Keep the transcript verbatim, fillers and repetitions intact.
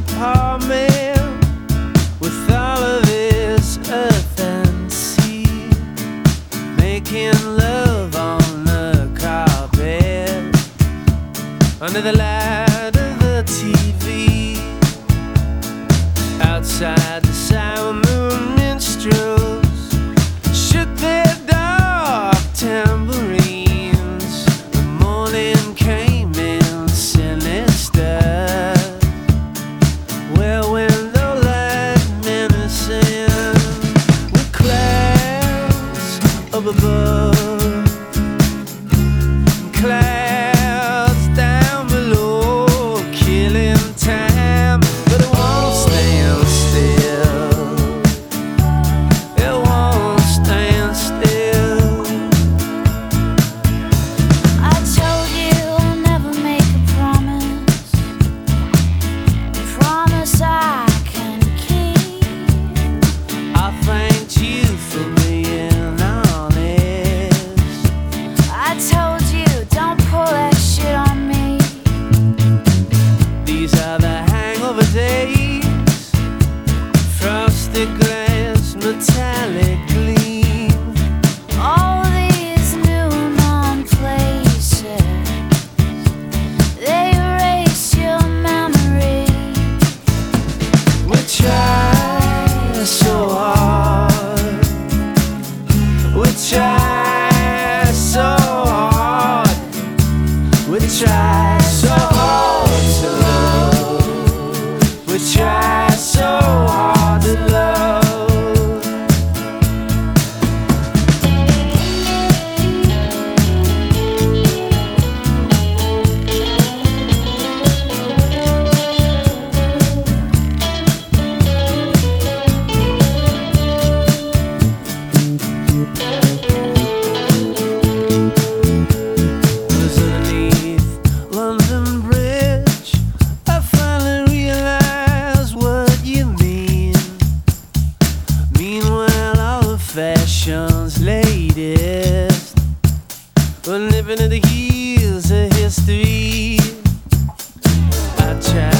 apartment with all of its earth and sea, making love on the carpet under the light of the T V. Outside, the sour moon minstrels shook their dark tambourines. The morning came in sinister, well, window light menacing, with clouds up above, clouds down below, killing time, but it won't stand still. It won't stand still. I told you I'll never make a promise, a promise I can keep. I thanked you for being honest. I told you don't pull that shit on me. These are the hangover days, frosted glass, metallic gleam. All these new known places, they erase your memory. We try so hard, we try so hard, we try so hard to love, we try so hard to love. Was underneath London Bridge, I finally realized what you mean. Meanwhile, all the fashion's latest were nipping at the heels of history. I tried